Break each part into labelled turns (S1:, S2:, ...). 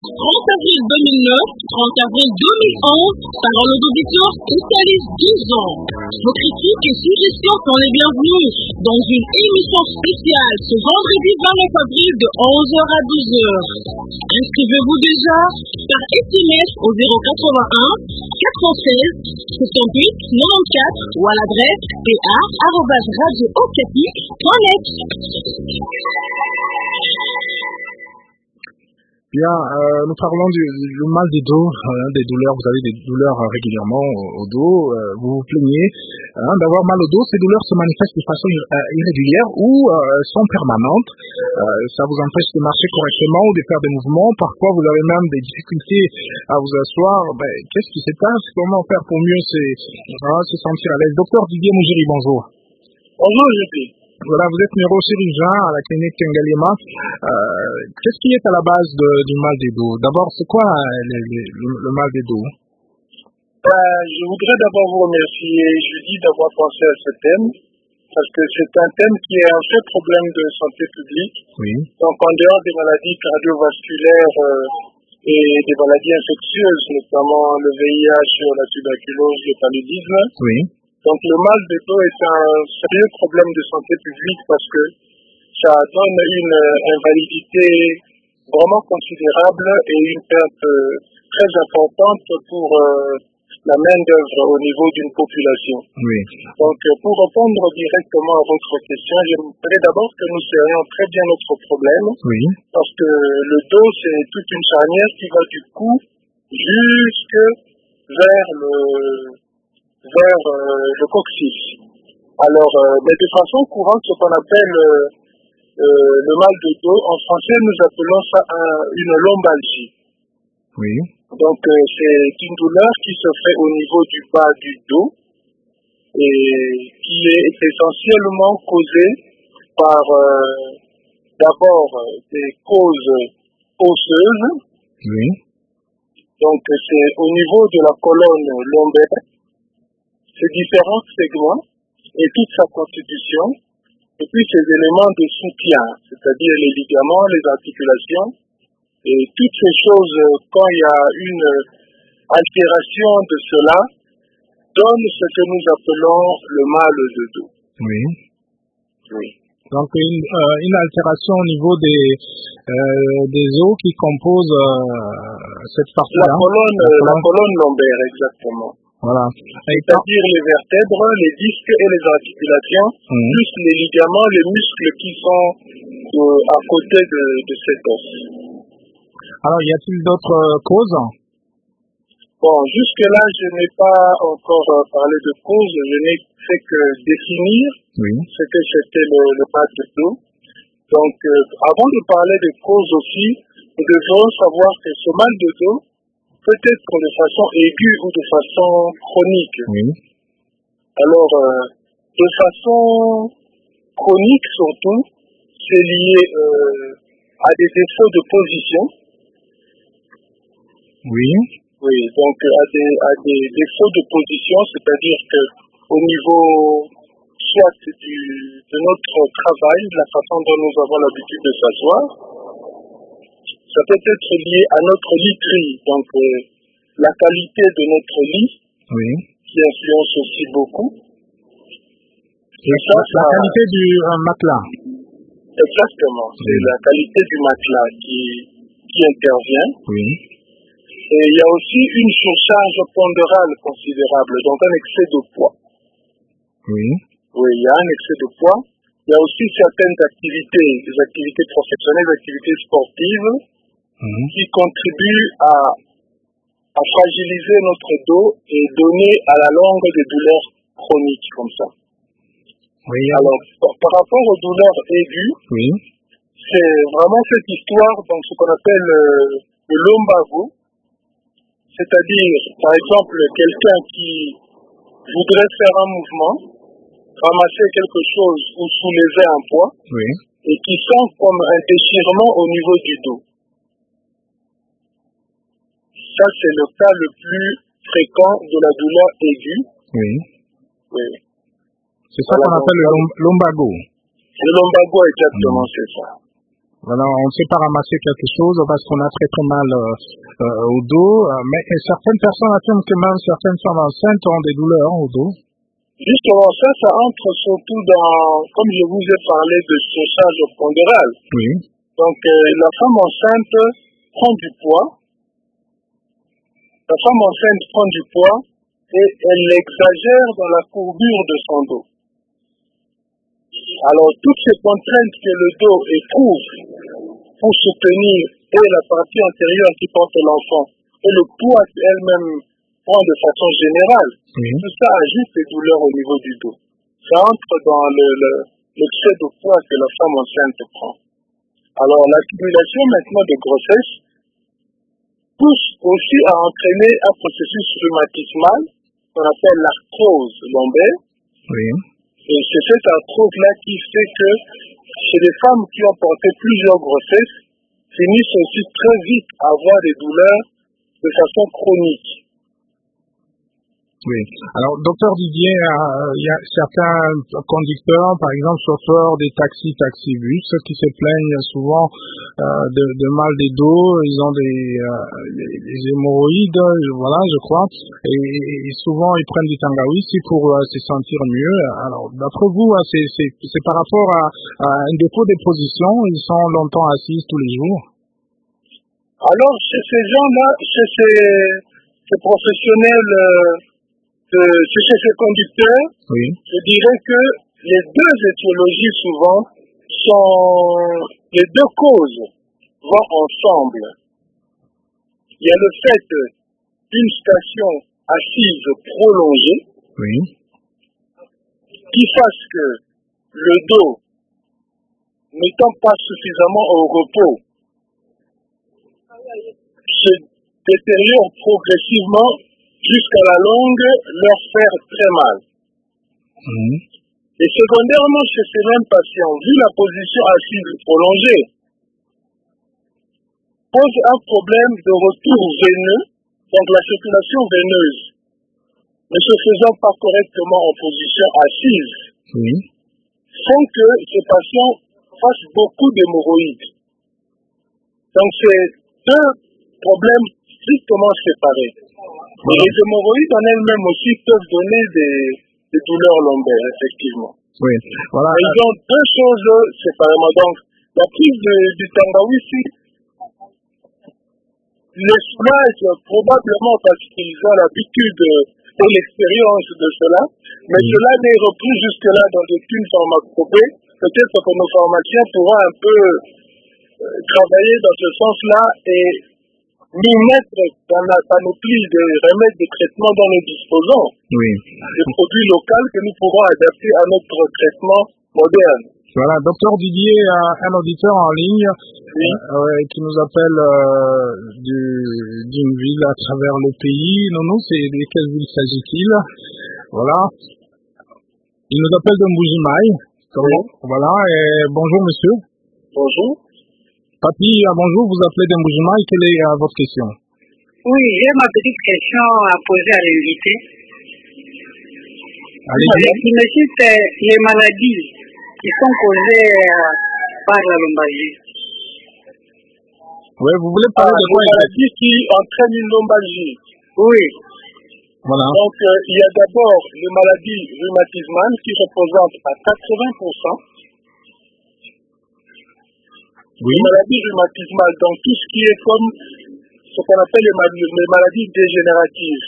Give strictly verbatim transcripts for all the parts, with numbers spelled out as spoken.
S1: trente avril deux mille neuf, trente avril deux mille onze, parole aux auditeurs spécialistes douze ans. Vos critiques et suggestions sont les bienvenues dans une émission spéciale ce vendredi vingt-neuf avril de onze heures à douze heures. Inscrivez-vous déjà par S M S au zéro quatre-vingt-un quatre-seize soixante-huit quatre-vingt-quatorze ou à l'adresse p a arobase radio okapi point net.
S2: Bien, euh, nous parlons du, du mal des dos, hein, des douleurs. Vous avez des douleurs euh, régulièrement au, au dos. Euh, vous vous plaignez hein, d'avoir mal au dos. Ces douleurs se manifestent de façon ir- euh, irrégulière ou euh, sont permanentes. Euh, ça vous empêche de marcher correctement ou de faire des mouvements. Parfois, vous avez même des difficultés à vous asseoir. Ben, qu'est-ce qui se passe? Comment faire pour mieux se, hein, se sentir à l'aise? Docteur Didier Mougeri, bonjour.
S3: Bonjour, J P.
S2: Voilà, vous êtes neurochirurgien à la clinique Tengalema. Euh, qu'est-ce qui est à la base de, du mal des dos? D'abord, c'est quoi euh, le, le, le mal des dos?
S3: Ben, je voudrais d'abord vous remercier, Judy, d'avoir pensé à ce thème, parce que c'est un thème qui est un vrai problème de santé publique.
S2: Oui.
S3: Donc, en dehors des maladies cardiovasculaires euh, et des maladies infectieuses, notamment le V I H, la tuberculose, le paludisme.
S2: Oui.
S3: Donc, le mal de dos est un sérieux problème de santé publique parce que ça donne une invalidité vraiment considérable et une perte très importante pour euh, la main-d'œuvre au niveau d'une population.
S2: Oui.
S3: Donc, pour répondre directement à votre question, j'aimerais d'abord que nous serions très bien notre problème.
S2: Oui.
S3: Parce que le dos, c'est toute une charnière qui va du cou jusque vers le vers euh, le coccyx. Alors, euh, mais de façon courante, ce qu'on appelle euh, euh, le mal de dos, en français, nous appelons ça un, une lombalgie.
S2: Oui.
S3: Donc, euh, c'est une douleur qui se fait au niveau du bas du dos et qui est essentiellement causée par euh, d'abord des causes osseuses.
S2: Oui.
S3: Donc, c'est au niveau de la colonne lombaire. Ces différents segments et toute sa constitution, et puis ces éléments de soutien, c'est-à-dire les ligaments, les articulations, et toutes ces choses, quand il y a une altération de cela, donnent ce que nous appelons le mal de dos.
S2: Oui.
S3: Oui.
S2: Donc, une, euh, une altération au niveau des, euh, des os qui composent euh, cette partie-là.
S3: La colonne,
S2: la colonne,
S3: la colonne lombaire, exactement.
S2: Voilà.
S3: C'est-à-dire les vertèbres, les disques et les articulations, mmh. plus les ligaments, les muscles qui sont euh, à côté de, de cet os.
S2: Alors, y a-t-il d'autres euh, causes?
S3: Bon, jusque-là, je n'ai pas encore euh, parlé de causes, je n'ai fait que définir oui. ce que c'était le, le mal de dos. Donc, euh, avant de parler de causes aussi, nous devons savoir que ce mal de dos peut être de façon aiguë ou de façon chronique.
S2: Oui.
S3: Alors, euh, de façon chronique surtout, c'est lié euh, à des défauts de position.
S2: Oui.
S3: Oui, donc à des, à des défauts de position, c'est-à-dire que au niveau soit du, de notre travail, de la façon dont nous avons l'habitude de s'asseoir, ça peut être lié à notre literie, donc euh, la qualité de notre lit,
S2: oui.
S3: qui influence aussi beaucoup.
S2: Et ça, la ça, qualité du euh, matelas.
S3: Exactement, oui. C'est la qualité du matelas qui, qui intervient.
S2: Oui.
S3: Et il y a aussi une surcharge pondérale considérable, donc un excès de poids.
S2: Oui.
S3: Oui, il y a un excès de poids. Il y a aussi certaines activités, des activités professionnelles, des activités sportives, mmh. qui contribuent à, à fragiliser notre dos et donner à la longue des douleurs chroniques comme ça.
S2: Oui.
S3: Alors, par, par rapport aux douleurs aiguës,
S2: oui.
S3: c'est vraiment cette histoire, donc ce qu'on appelle euh, le lumbago, c'est-à-dire, par exemple, quelqu'un qui voudrait faire un mouvement, ramasser quelque chose ou soulever un poids,
S2: oui.
S3: et qui sent comme un déchirement au niveau du dos. Ça, c'est le cas le plus fréquent de la douleur aiguë.
S2: Oui.
S3: Oui.
S2: C'est ça voilà, qu'on appelle le lumbago.
S3: Le lumbago, exactement, mmh. c'est ça.
S2: Voilà, on ne sait pas ramasser quelque chose parce qu'on a très très mal euh, euh, au dos. Euh, mais certaines personnes affirment que même certaines femmes enceintes ont des douleurs au dos.
S3: Justement, ça, ça entre surtout dans, comme je vous ai parlé de séchage pondéral.
S2: Oui.
S3: Donc, euh, la femme enceinte prend du poids. La femme enceinte prend du poids et elle exagère dans la courbure de son dos. Alors, toutes ces contraintes que le dos éprouve pour soutenir et la partie antérieure qui porte l'enfant et le poids qu'elle-même prend de façon générale,
S2: Oui.
S3: tout ça ajoute des douleurs au niveau du dos. Ça entre dans le, le, l'excès de poids que la femme enceinte prend. Alors, l'accumulation maintenant de grossesse pousse aussi à entraîner un processus rhumatismal qu'on appelle l'arthrose lombaire.
S2: Oui.
S3: Et c'est cette arthrose-là qui fait que chez les femmes qui ont porté plusieurs grossesses, finissent aussi très vite à avoir des douleurs de façon chronique.
S2: Oui. Alors, docteur Didier, euh, il y a certains conducteurs, par exemple chauffeurs des taxis, taxi-bus, qui se plaignent souvent euh, de, de mal des dos. Ils ont des, euh, des, des hémorroïdes, voilà, je crois. Et, et souvent, ils prennent du tangawizi pour euh, se sentir mieux. Alors, d'après vous, c'est, c'est, c'est par rapport à, à un défaut de position. Ils sont longtemps assis tous les jours.
S3: Alors, chez ces gens-là, chez ces, ces professionnels... Euh, chez ces conducteurs,
S2: oui.
S3: Je dirais que les deux étiologies souvent sont, les deux causes vont ensemble. Il y a le fait d'une station assise prolongée,
S2: oui.
S3: qui fasse que le dos, n'étant pas suffisamment au repos, se détériore progressivement jusqu'à la longue leur faire très mal.
S2: Mmh.
S3: Et secondairement, chez ces mêmes patients, vu la position assise prolongée, pose un problème de retour veineux, donc la circulation veineuse, ne se faisant pas correctement en position assise,
S2: mmh.
S3: font que ces patients fassent beaucoup d'hémorroïdes. Donc c'est deux problèmes strictement séparés. Et les hémorroïdes en elles-mêmes aussi peuvent donner des, des douleurs lombaires, effectivement.
S2: Oui, voilà.
S3: Mais ils ont deux choses séparément. Donc, la prise de, du tangawizi les soulage probablement parce qu'ils ont l'habitude et l'expérience de cela, mais mmh. cela n'est repris jusque-là dans aucune pharmacopée. Peut-être que nos pharmaciens pourront un peu euh, travailler dans ce sens-là et nous mettre dans la panoplie de remèdes de traitement dont nous disposons,
S2: oui.
S3: des produits locaux que nous pourrons adapter à notre traitement moderne.
S2: Voilà, docteur Didier, un auditeur en ligne oui. euh, qui nous appelle euh, du, d'une ville à travers le pays. Non, non, c'est de quelle ville s'agit-il? Voilà. Il nous appelle de Mbujimaï. Oui. Voilà, et bonjour monsieur.
S3: Bonjour.
S2: Papi, bonjour, vous appelez de Mbujimaï, quelle est euh, votre question?
S4: Oui, j'ai ma petite question à poser à l'invité.
S2: Allez-y.
S4: Je me cite les maladies qui sont causées euh, par la lombalgie.
S2: Oui, vous voulez parler
S3: ah,
S2: de quoi?
S3: Les maladies qui entraînent une lombalgie.
S4: Oui.
S3: Voilà. Donc, euh, il y a d'abord les maladies rhumatismales qui représentent à quatre-vingts pour cent.
S2: Oui.
S3: Les maladies rhumatismales, donc tout ce qui est comme ce qu'on appelle les, mal- les maladies dégénératives.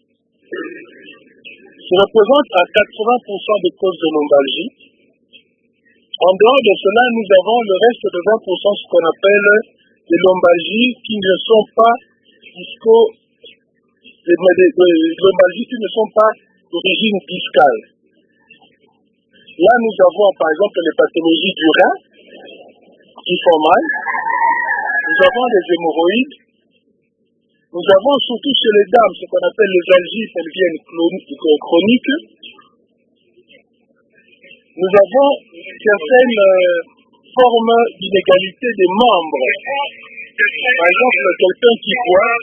S3: Ça représente à quatre-vingts pour cent des causes de lombalgie. En dehors de cela, nous avons le reste de vingt pour cent ce qu'on appelle les lombalgies qui ne sont pas disco, les, les, les lombalgies qui ne sont pas d'origine discale. Là, nous avons par exemple les pathologies du rein qui font mal. Nous avons les hémorroïdes. Nous avons surtout chez les dames ce qu'on appelle les algies pelviennes chroniques. Nous avons certaines euh, formes d'inégalité des membres. Par exemple, quelqu'un qui boit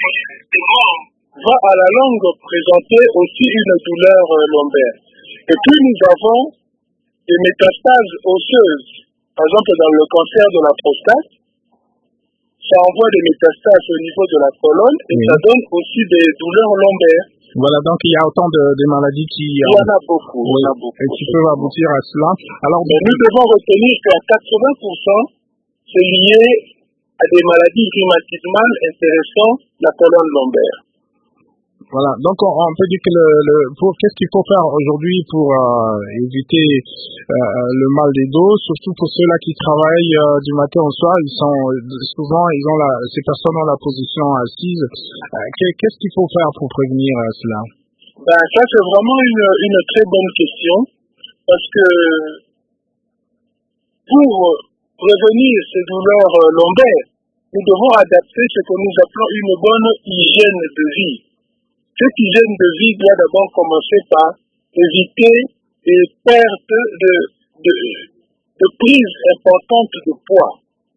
S3: va à la longue présenter aussi une douleur euh, lombaire. Et puis nous avons des métastases osseuses par exemple dans le cancer de la prostate, ça envoie des métastases au niveau de la colonne et oui. Ça donne aussi des douleurs lombaires.
S2: Voilà, donc il y a autant de, de maladies qui...
S3: Il y en a beaucoup.
S2: Oui,
S3: il y en a beaucoup
S2: et qui peuvent aboutir à cela. Alors,
S3: mais nous devons retenir qu'à quatre-vingts pour cent, c'est lié à des maladies rhumatismales intéressant la colonne lombaire.
S2: Voilà, donc on, on peut dire que le, le pour qu'est-ce qu'il faut faire aujourd'hui pour euh, éviter euh, le mal des dos, surtout pour ceux-là qui travaillent euh, du matin au soir, ils sont souvent ils ont la ces personnes ont la position assise. Euh, qu'est-ce qu'il faut faire pour prévenir euh, cela?
S3: Ben ça c'est vraiment une une très bonne question parce que pour prévenir ces douleurs euh, lombaires, nous devons adapter ce que nous appelons une bonne hygiène de vie. Cette hygiène de vie doit d'abord commencer par éviter des pertes de, de, de prise importante de poids.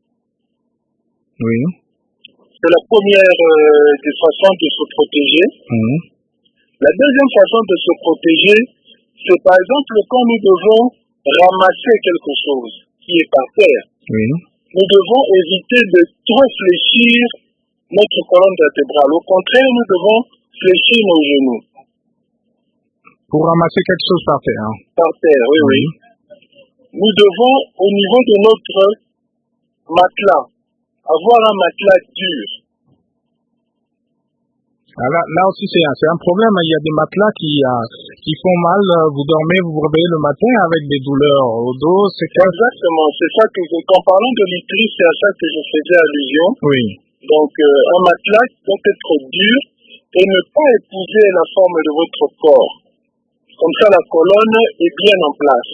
S2: Oui.
S3: C'est la première euh, des façons de se protéger.
S2: Mmh.
S3: La deuxième façon de se protéger, c'est par exemple quand nous devons ramasser quelque chose qui est par terre.
S2: Oui.
S3: Nous devons éviter de trop fléchir notre colonne vertébrale. Au contraire, nous devons fléchir nos genoux.
S2: Pour ramasser quelque chose par terre. Hein.
S3: Par terre, oui, oui. Nous devons, au niveau de notre matelas, avoir un matelas dur.
S2: Ah là, là aussi, c'est un, c'est un problème. Il y a des matelas qui, euh, qui font mal. Vous dormez, vous vous réveillez le matin avec des douleurs au dos. C'est quoi?
S3: Exactement. C'est ça que, je, en parlant de l'utérus, c'est à ça que je faisais allusion.
S2: Oui.
S3: Donc, euh, un matelas doit être dur et ne pas épouser la forme de votre corps. Comme ça, la colonne est bien en place.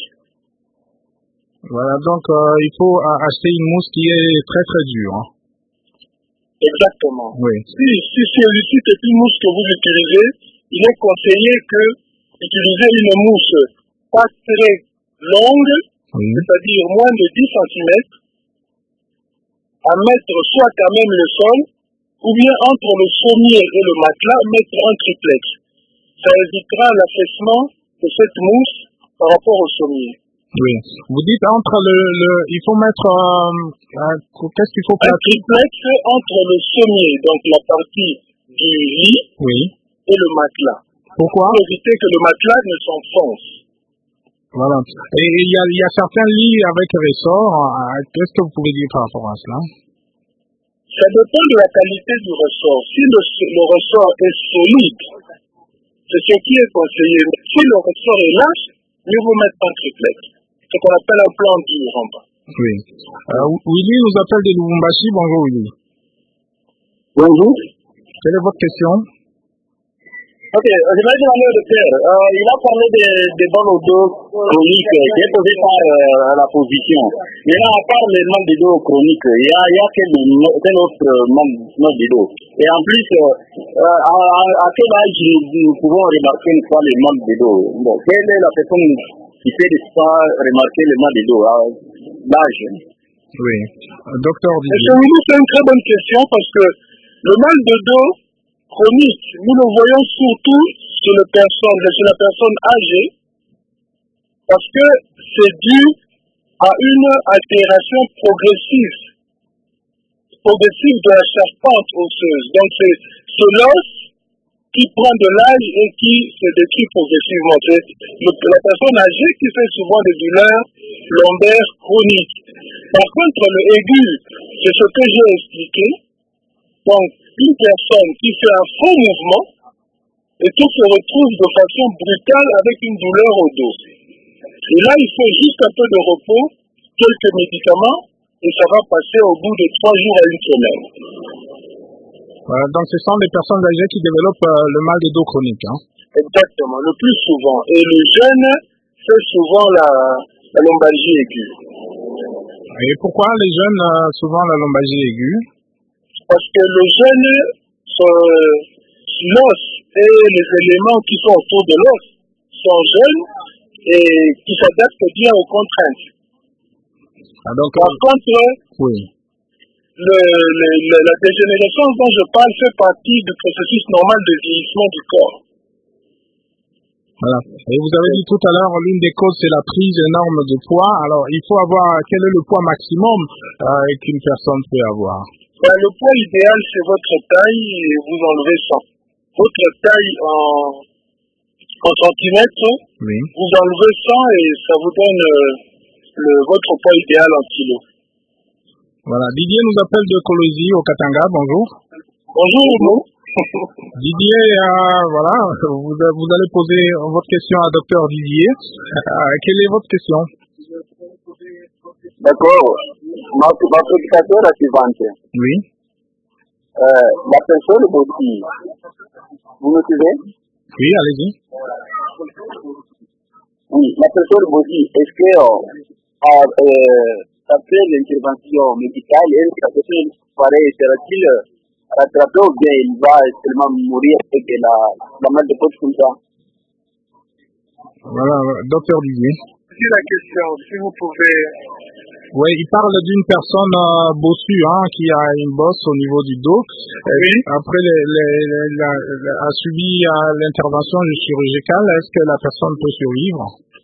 S2: Voilà, donc euh, il faut euh, acheter une mousse qui est très très dure. Hein.
S3: Exactement.
S2: Oui.
S3: Si, si celui-ci est une mousse que vous utilisez, il est conseillé que utiliser une mousse pas très longue, oui. C'est-à-dire moins de dix centimètres, à mettre soit quand même le sol, ou bien entre le sommier et le matelas, mettre un triplex. Ça évitera l'affaissement de cette mousse par rapport au sommier.
S2: Oui. Vous dites entre le, le il faut mettre euh, un, qu'est-ce qu'il faut
S3: faire? Un triplex entre le sommier, donc la partie du lit,
S2: oui.
S3: Et le matelas.
S2: Pourquoi?
S3: Pour éviter que le matelas ne s'enfonce.
S2: Voilà. Et il y a, il y a certains lits avec ressort. Qu'est-ce que vous pouvez dire par rapport à cela?
S3: Ça dépend de la qualité du ressort. Si le, le ressort est solide, c'est ce qui est conseillé. Mais si le ressort est lâche, mieux vous mettre un triplex. Ce qu'on appelle un plan dur en bas.
S2: Oui. Euh, Willy nous appelle de Lubumbashi. Bonjour Willy.
S3: Bonjour.
S2: Quelle est votre question?
S3: Ok, je vais demander au docteur. Euh, il a parlé des de mal au dos chroniques qui est posé par euh, la position. Mais là, à part les mal de dos chroniques, il y a, il y a quel, quel autre mal, mal de dos? Et en plus, euh, à, à quel âge nous pouvons remarquer une fois les mal de dos? Bon, quelle est la personne qui fait de ça remarquer les mal de dos? L'âge.
S2: Oui. Docteur Didier.
S3: C'est une très bonne question parce que le mal de dos chronique, nous le voyons surtout chez les personnes, chez la personne âgée, parce que c'est dû à une altération progressive, progressive de la charpente osseuse. Donc c'est, c'est l'os qui prend de l'âge et qui se détruit progressivement. C'est le, la personne âgée qui fait souvent des douleurs lombaires chroniques. Par contre, le aigu, c'est ce que j'ai expliqué. Donc, une personne qui fait un faux mouvement et qui se retrouve de façon brutale avec une douleur au dos. Et là, il faut juste un peu de repos, quelques médicaments, et ça va passer au bout de trois jours à une semaine.
S2: Voilà, donc ce sont les personnes âgées qui développent euh, le mal de dos chronique. Hein.
S3: Exactement, le plus souvent. Et le jeune fait souvent la, la lombalgie aiguë.
S2: Et pourquoi les jeunes, euh, souvent la lombalgie aiguë?
S3: Parce que le jeune, euh, l'os et les éléments qui sont autour de l'os sont jeunes et qui s'adaptent bien aux contraintes.
S2: Ah, donc,
S3: Par euh, contre,
S2: oui.
S3: le, le, le, la dégénérescence dont je parle fait partie du processus normal de vieillissement du corps.
S2: Voilà. Et vous avez dit tout à l'heure, l'une des causes, c'est la prise énorme de poids. Alors, il faut avoir, quel est le poids maximum euh, qu'une personne peut avoir?
S3: Ben, le poids idéal, c'est votre taille et vous enlevez cent. Votre taille en, en centimètres,
S2: Oui.
S3: vous enlevez cent et ça vous donne euh, le, votre poids idéal en kilos.
S2: Voilà. Didier nous appelle de Kolwezi au Katanga. Bonjour.
S3: Bonjour, Hugo.
S2: Didier, euh, voilà, vous, vous allez poser votre question à docteur Didier. Euh, quelle est votre question?
S5: D'accord. Ma, ma prédication est la suivante.
S2: Oui.
S5: Euh, la personne aussi, vous me suivez?
S2: Oui, allez-y.
S5: Oui, la personne aussi, est-ce que euh, euh, après l'intervention médicale, la personne pareil, sera-t-il rattrapé ou bien il va seulement mourir avec la, la mal de côte comme ça?
S2: Voilà, docteur Didier.
S3: C'est la question, si vous pouvez...
S2: Oui, il parle d'une personne euh, bossue hein, qui a une bosse au niveau du dos.
S3: Oui.
S2: Après, les, les, les, la, la, a subi euh, l'intervention chirurgicale. Est-ce que la personne peut survivre?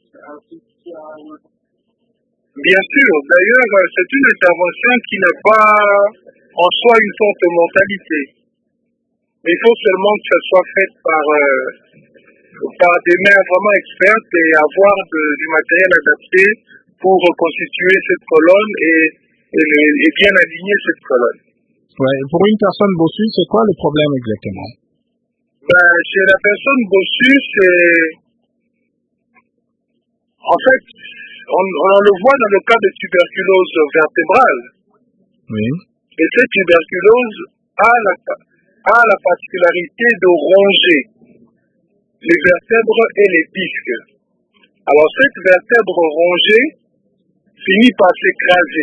S3: Bien sûr. D'ailleurs, c'est une intervention qui n'a pas en soi une forte mortalité. Mais il faut seulement que ça soit fait par, euh, par des mains vraiment expertes et avoir de, du matériel adapté pour reconstituer cette colonne et, et, et bien aligner cette colonne.
S2: Ouais, pour une personne bossue, c'est quoi le problème exactement?
S3: Ben, chez la personne bossue, c'est... En fait, on, on le voit dans le cas de tuberculose vertébrale.
S2: Oui.
S3: Et cette tuberculose a la, a la particularité de ronger les vertèbres et les disques. Alors cette vertèbre rongée finit par s'écraser.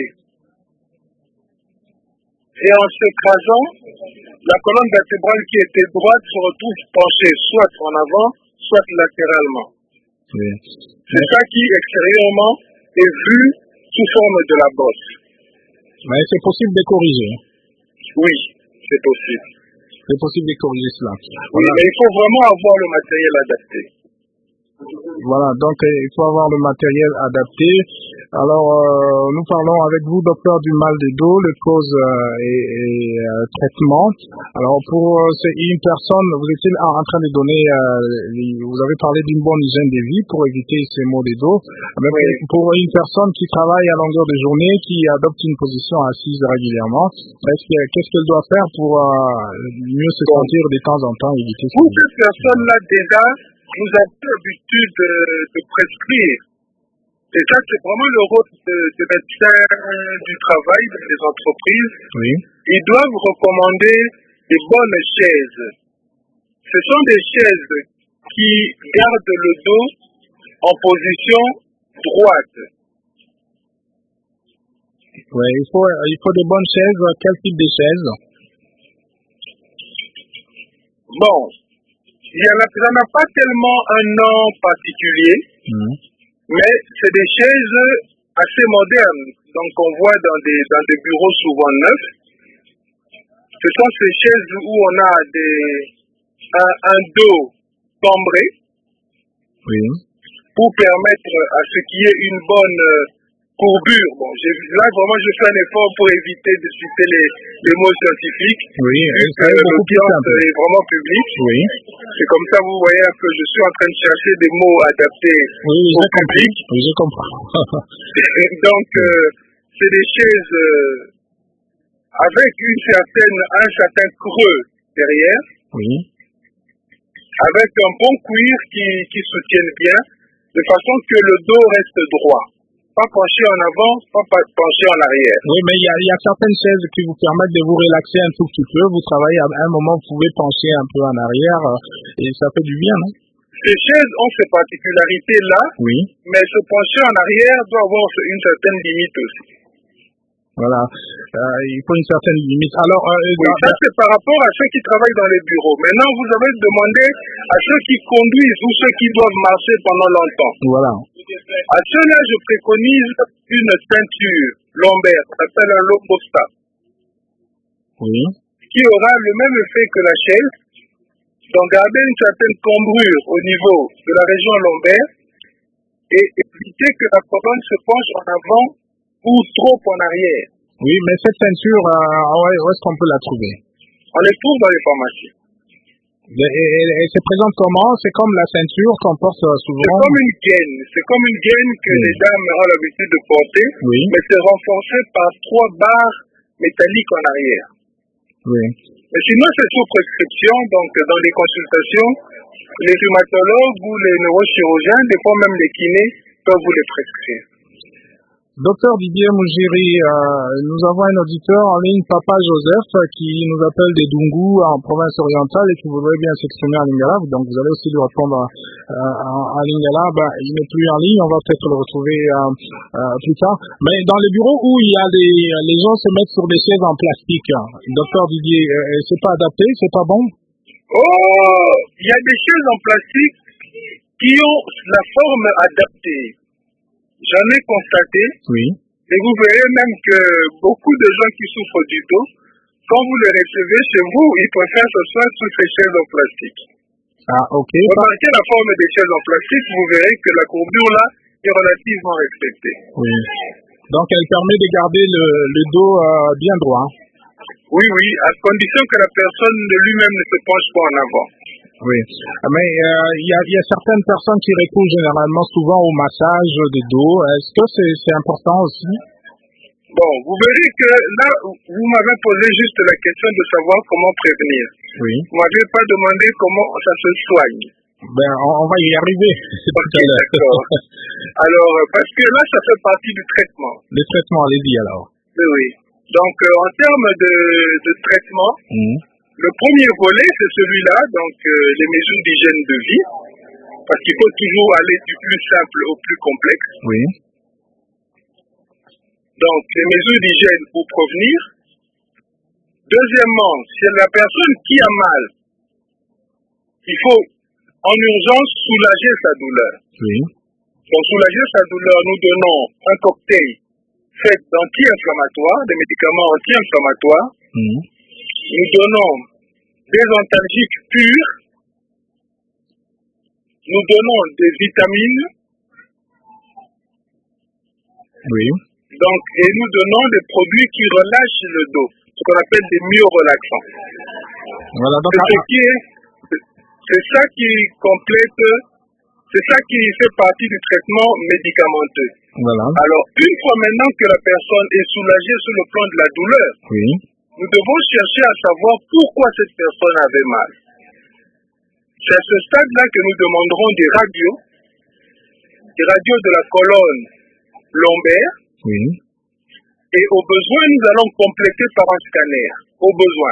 S3: Et en s'écrasant, la colonne vertébrale qui était droite se retrouve penchée soit en avant, soit latéralement.
S2: Oui.
S3: C'est ça qui, extérieurement, est vu sous forme de la bosse.
S2: Mais c'est possible de corriger.
S3: Oui, c'est possible.
S2: C'est possible de corriger cela.
S3: Oui,
S2: Voilà.
S3: mais il faut vraiment avoir le matériel adapté.
S2: Voilà, donc euh, il faut avoir le matériel adapté. Alors, euh, nous parlons avec vous, docteur, du mal de dos, les causes euh, et, et euh, traitement. Alors, pour euh, c'est une personne, vous étiez en, en train de donner, euh, vous avez parlé d'une bonne hygiène de vie pour éviter ces maux de dos. Mais
S3: Oui.
S2: pour une personne qui travaille à longueur de journée, qui adopte une position assise régulièrement, est-ce que, qu'est-ce qu'elle doit faire pour euh, mieux se sentir de temps en temps, éviter ces
S3: Pour cette personne-là, déjà, nous avons l'habitude de, de prescrire. Et ça, c'est vraiment le rôle de, de médecins du travail dans les entreprises.
S2: Oui.
S3: Ils doivent recommander des bonnes chaises. Ce sont des chaises qui gardent le dos en position droite.
S2: Oui, il faut, il faut des bonnes chaises. Quel type de chaises?
S3: Bon, il n'y en, en a pas tellement un nom particulier. Mmh. Mais c'est des chaises assez modernes, donc on voit dans des, dans des bureaux souvent neufs. Ce sont ces chaises où on a des, un, un dos cambré,
S2: oui,
S3: pour permettre à ce qu'il y ait une bonne courbure. Bon, là, vraiment, je fais un effort pour éviter de citer les, les mots scientifiques.
S2: Oui,
S3: puisque l'audience est vraiment publique.
S2: Oui.
S3: C'est comme ça, vous voyez que je suis en train de chercher des mots adaptés
S2: oui,
S3: au public.
S2: Oui, je comprends.
S3: Donc, euh, c'est des chaises euh, avec une certaine, un certain creux derrière.
S2: Oui.
S3: Avec un bon cuir qui, qui soutienne bien, de façon que le dos reste droit. Pas penché en avant, pas penché en arrière.
S2: Oui, mais il y a, il y a certaines chaises qui vous permettent de vous relaxer un tout petit peu. Vous travaillez à un moment, vous pouvez pencher un peu en arrière et ça fait du bien, non?
S3: Ces chaises ont ces particularités-là,
S2: oui.
S3: Mais se pencher en arrière doit avoir une certaine limite aussi.
S2: Voilà, euh, il faut une certaine limite. Alors, euh,
S3: oui,
S2: dans...
S3: ça c'est par rapport à ceux qui travaillent dans les bureaux. Maintenant, vous avez demandé à ceux qui conduisent ou ceux qui doivent marcher pendant longtemps.
S2: Voilà.
S3: À ceux-là, je préconise une ceinture lombaire, ça s'appelle un lombosta.
S2: Oui.
S3: Qui aura le même effet que la chaise, Donc garder une certaine cambrure au niveau de la région lombaire et éviter que la colonne se penche en avant ou trop en arrière.
S2: Oui, mais cette ceinture, euh, où est-ce qu'on peut la trouver?
S3: On les trouve dans les pharmacies.
S2: Et, et, et c'est présente comment? C'est comme la ceinture qu'on porte souvent?
S3: C'est comme une gaine. C'est comme une gaine que oui. les dames ont l'habitude de porter,
S2: oui.
S3: mais c'est renforcé par trois barres métalliques en arrière.
S2: Oui.
S3: Mais sinon, c'est sous prescription, donc dans les consultations, les rhumatologues ou les neurochirurgiens, des fois même les kinés, peuvent vous les prescrire.
S2: Docteur Didier Mougiri, euh, nous avons un auditeur en ligne, Papa Joseph, qui nous appelle des Dungu en province orientale et qui voudrait bien s'exprimer en lingala. Donc vous allez aussi lui répondre euh, en, en lingala. Ben, il n'est plus en ligne, on va peut-être le retrouver euh, euh, plus tard. Mais dans les bureaux où il y a des, les gens se mettent sur des chaises en plastique, docteur Didier, euh, c'est pas adapté, c'est pas bon?
S3: Oh, il y a des chaises en plastique qui ont la forme adaptée. J'en ai constaté,
S2: oui.
S3: Et vous verrez même que beaucoup de gens qui souffrent du dos, quand vous les recevez chez vous, ils préfèrent s'asseoir sur ces chaises en plastique.
S2: Ah, ok.
S3: Remarquez la forme des chaises en plastique, vous verrez que la courbure là est relativement respectée.
S2: Oui. Donc elle permet de garder le, le dos euh, bien droit.
S3: Oui, oui, à condition que la personne de lui-même ne se penche pas en avant.
S2: Oui, mais il euh, y, y a certaines personnes qui recourent généralement souvent au massage du dos. Est-ce que c'est c'est important aussi?
S3: Bon, vous verrez que là, vous m'avez posé juste la question de savoir comment prévenir.
S2: Oui.
S3: Vous m'avez pas demandé comment ça se soigne.
S2: Ben, on, on va y arriver.
S3: Okay, d'accord. Alors, parce que là, ça fait partie du traitement.
S2: Le traitement, allez-y alors.
S3: Oui, oui. Donc, euh, en termes de, de traitement, mmh. le premier volet, c'est celui-là, donc euh, les mesures d'hygiène de vie, parce qu'il faut toujours aller du plus simple au plus complexe.
S2: Oui.
S3: Donc, les mesures d'hygiène pour prévenir. Deuxièmement, c'est la personne qui a mal. Il faut, en urgence, soulager sa douleur.
S2: Oui.
S3: Pour soulager sa douleur, nous donnons un cocktail fait d'anti-inflammatoires, des médicaments anti-inflammatoires.
S2: Mmh.
S3: Nous donnons des antalgiques purs. Nous donnons des vitamines.
S2: Oui.
S3: Donc, et nous donnons des produits qui relâchent le dos, ce qu'on appelle des myorelaxants.
S2: Voilà, donc
S3: c'est, ce qui est, c'est ça qui complète, c'est ça qui fait partie du traitement médicamenteux.
S2: Voilà.
S3: Alors, une fois maintenant que la personne est soulagée sur le plan de la douleur,
S2: oui.
S3: nous devons chercher à savoir pourquoi cette personne avait mal. C'est à ce stade-là que nous demanderons des radios, des radios de la colonne lombaire.
S2: Oui.
S3: Et au besoin, nous allons compléter par un scanner. Au besoin.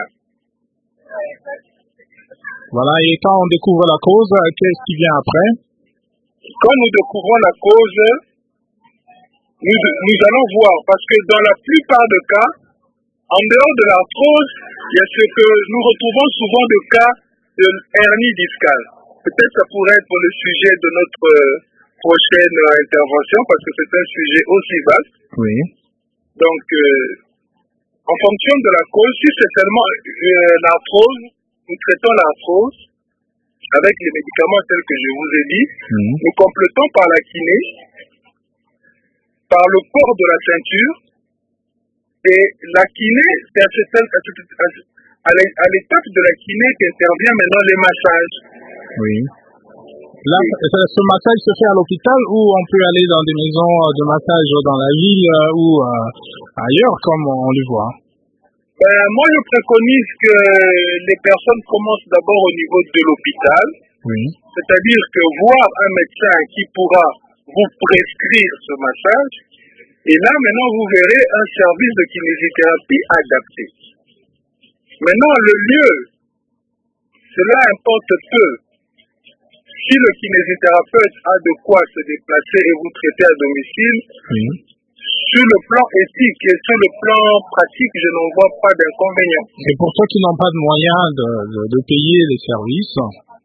S2: Voilà, et quand on découvre la cause, qu'est-ce qui vient après?
S3: Quand nous découvrons la cause, nous, nous allons voir, parce que dans la plupart des cas, en dehors de l'arthrose, il y a ce que nous retrouvons souvent de cas de hernie discale. Peut-être ça pourrait être pour le sujet de notre prochaine intervention, parce que c'est un sujet aussi vaste.
S2: Oui.
S3: Donc, euh, en fonction de la cause, si c'est seulement euh, l'arthrose, nous traitons l'arthrose avec les médicaments tels que je vous ai dit. Mmh. Nous complétons par la kiné, par le port de la ceinture. Et la kiné, c'est à, à, à l'étape de la kiné qu'intervient maintenant les massages.
S2: Oui. Là, ce massage se fait à l'hôpital ou on peut aller dans des maisons de massage dans la ville ou euh, ailleurs, comme on le voit?
S3: Ben, moi, je préconise que les personnes commencent d'abord au niveau de l'hôpital.
S2: Oui.
S3: C'est-à-dire que voir un médecin qui pourra vous prescrire ce massage. Et là, maintenant, vous verrez un service de kinésithérapie adapté. Maintenant, le lieu, cela importe peu. Si le kinésithérapeute a de quoi se déplacer et vous traiter à domicile,
S2: oui.
S3: Sur le plan éthique et sur le plan pratique, je n'en vois pas d'inconvénient.
S2: Et pour ceux qui n'ont pas de moyens de, de, de payer les services?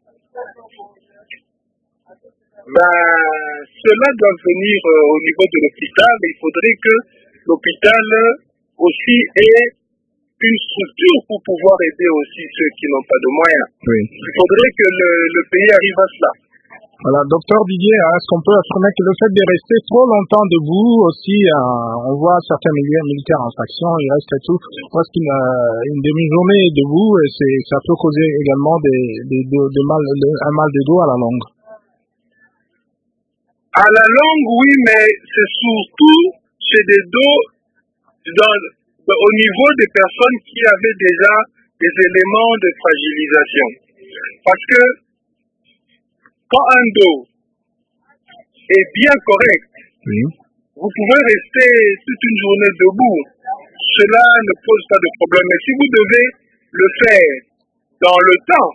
S3: Ben, cela doit venir euh, au niveau de l'hôpital. Il faudrait que l'hôpital aussi ait une structure pour pouvoir aider aussi ceux qui n'ont pas de moyens.
S2: Oui.
S3: Il faudrait que le, le pays arrive à cela.
S2: Voilà, docteur Didier, est-ce qu'on peut affirmer que le fait de rester trop longtemps debout aussi, euh, on voit certains militaires en faction, ils restent tout presque une, une demi-journée debout et c'est, ça peut causer également des, des, des, des mal, un mal de dos à la longue.
S3: À la longue, oui, mais c'est surtout chez des dos dans, au niveau des personnes qui avaient déjà des éléments de fragilisation. Parce que quand un dos est bien correct,
S2: oui,
S3: vous pouvez rester toute une journée debout. Cela ne pose pas de problème. Mais si vous devez le faire dans le temps,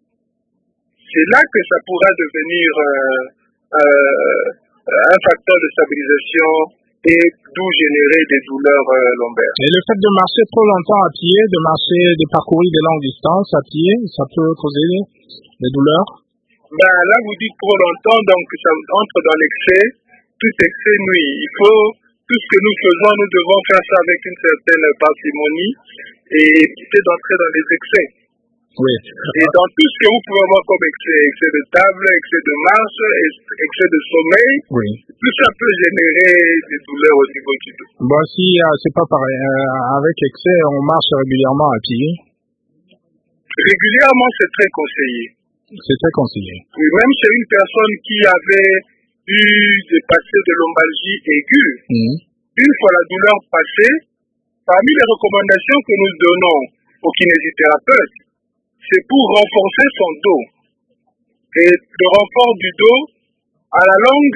S3: c'est là que ça pourra devenir euh, euh, un facteur de stabilisation et d'où générer des douleurs euh, lombaires.
S2: Et le fait de marcher trop longtemps à pied, de marcher, de parcourir des longues distances à pied, ça peut causer des douleurs?
S3: Ben, là, vous dites trop longtemps, donc ça entre dans l'excès. Tout excès nuit. Il faut, tout ce que nous faisons, nous devons faire ça avec une certaine parcimonie et éviter d'entrer dans les excès.
S2: Oui.
S3: Et dans tout ce que vous pouvez avoir comme excès, excès de table, excès de marche, excès de sommeil,
S2: oui,
S3: tout ça peut générer des douleurs au niveau du dos.
S2: Bon, si euh, c'est pas pareil, euh, avec excès, on marche régulièrement à pied.
S3: Régulièrement, c'est très conseillé.
S2: C'est très conseillé.
S3: Oui, même chez une personne qui avait eu des passés de lombalgie aiguë,
S2: mmh.
S3: une fois la douleur passée, parmi les recommandations que nous donnons aux kinésithérapeutes, c'est pour renforcer son dos. Et le renfort du dos, à la longue,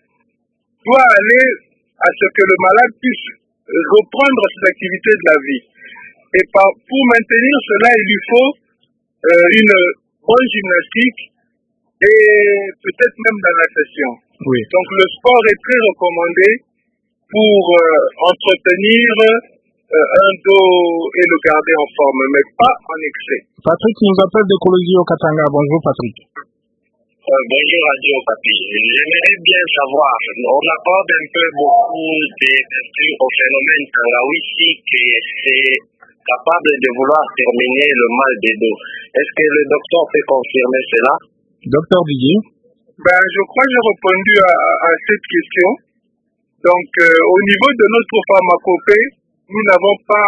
S3: doit aller à ce que le malade puisse reprendre ses activités de la vie. Et par, pour maintenir cela, il lui faut euh, une bonne gymnastique et peut-être même la natation.
S2: Oui.
S3: Donc le sport est très recommandé pour euh, entretenir euh, un dos et le garder en forme, mais pas en excès.
S2: Patrick nous appelle de Colosi au Katanga. Bonjour Patrick.
S6: Euh, bonjour Radio Papi. J'aimerais bien savoir, on accorde un peu beaucoup d'attention au phénomène Tangawizi que c'est capable de vouloir terminer le mal des dos. Est-ce que le docteur peut confirmer cela?
S2: Docteur Didier.
S3: Ben, je crois que j'ai répondu à, à cette question. Donc, euh, au niveau de notre pharmacopée, nous n'avons pas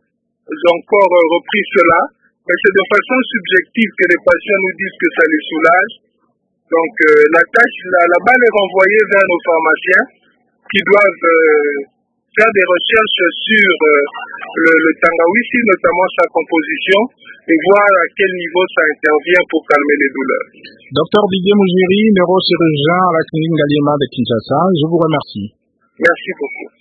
S3: encore euh, repris cela, mais c'est de façon subjective que les patients nous disent que ça les soulage. Donc, euh, la tâche, la, la balle est renvoyée vers nos pharmaciens qui doivent euh, faire des recherches sur euh, le, le Tangawizi, notamment sa composition, et voir à quel niveau ça intervient pour calmer les douleurs.
S2: Docteur Didier Moujiri, neurochirurgien à la clinique Ngaliema de Kinshasa, je vous remercie.
S3: Merci beaucoup.